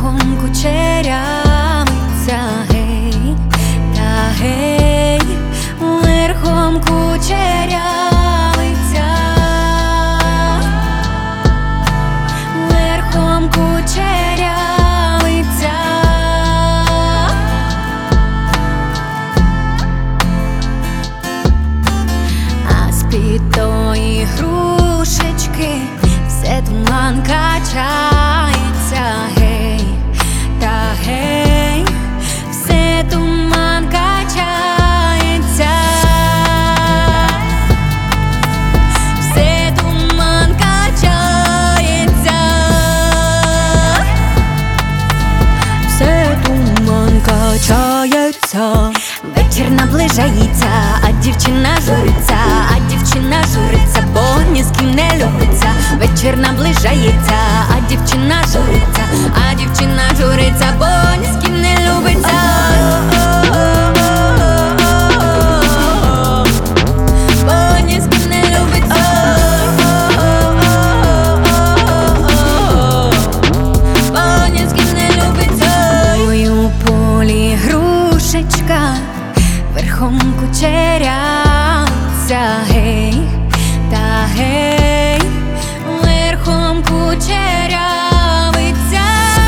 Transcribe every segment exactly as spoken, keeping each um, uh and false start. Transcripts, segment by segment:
верхом кучерявиця, гей, та гей, верхом кучерявиця, верхом кучерявиця. А з-під тої грушечки все туман качається, гей, та гей, все туман качається, все туман качається, все туман качається. Вечір наближається, а дівчина журиться, а дівчина журиться, бо ні з ким не любиться. Вечір наближається, а дівчина журиться, а дівчина журиться, бо ні з ким не любиться. Бо ні з ким не любиться. Бо ні з ким не любиться. Ой, у полі грушечка, верхом кучерявиця, гей, та гей, верхом кучерявиця,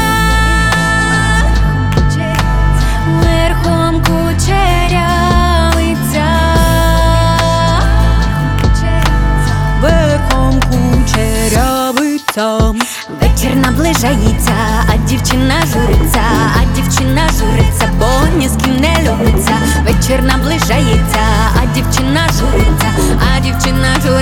верхом кучерявиця, верхом кучерявиця. Вечір наближається, а дівчина журиться, а дівчина журиться, бо ні з ким не любиться. Вечір наближається, а дівчина журиться, а дівчина журиться.